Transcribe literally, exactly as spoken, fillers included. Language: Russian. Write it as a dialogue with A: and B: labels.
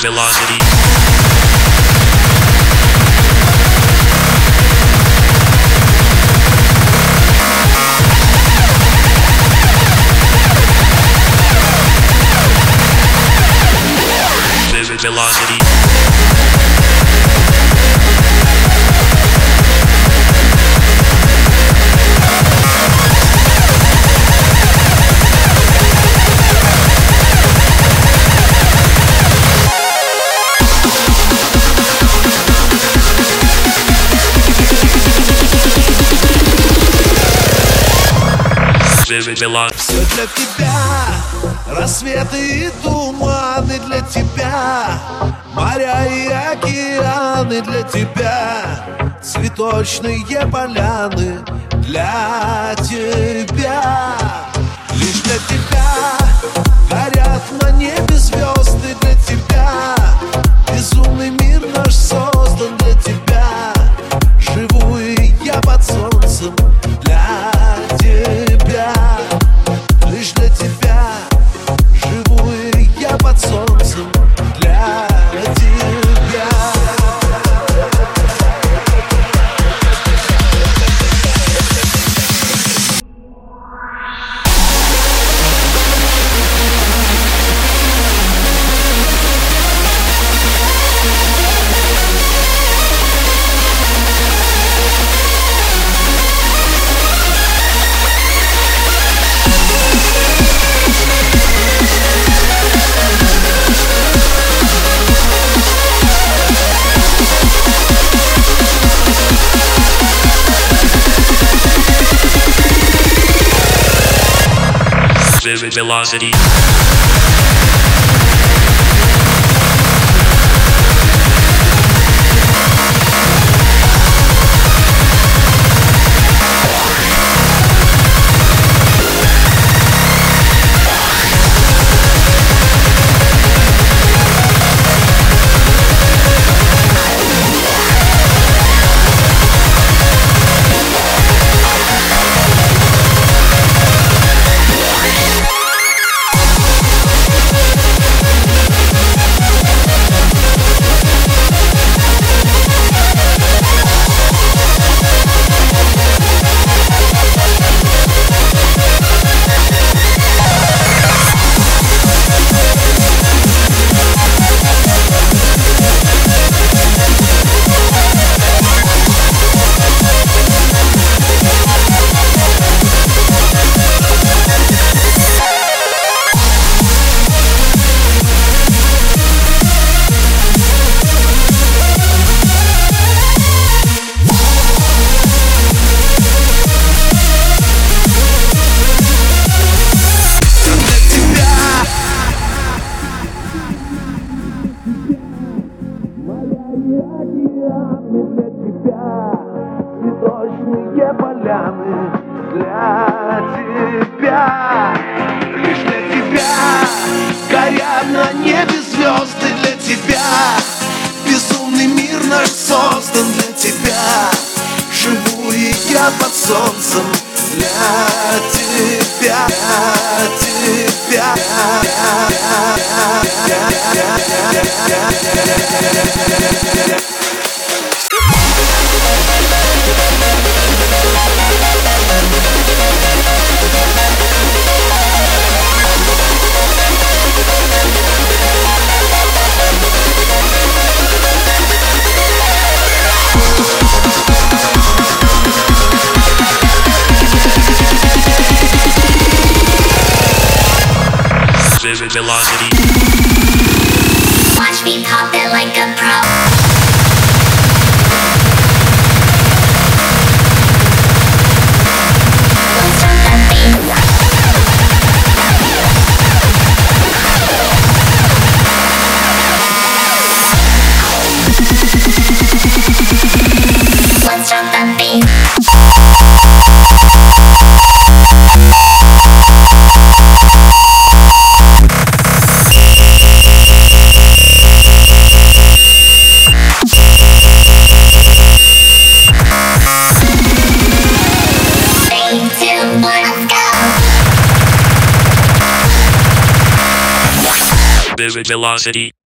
A: velocity. Vivid velocity. Vivid velocity.
B: Все для тебя, рассветы и туманы для тебя, моря и океаны для тебя, цветочные поляны для тебя. Лишь для тебя горят на небе звезды для тебя, безумный мир наш создан для тебя, живу и я под солнцем для тебя. Лишь для тебя живу и я под солнцем для тебя.
A: Vivid velocity. Океаны для тебя, цветочные поляны для тебя. Лишь для тебя горят на небе звезды для тебя, безумный мир наш создан для тебя, живу и я под солнцем для тебя, для тебя. Vivid velocity.
C: Watch me pop it like a pro. Don't stop that beat. Let's drop that beat.
A: Vivid velocity.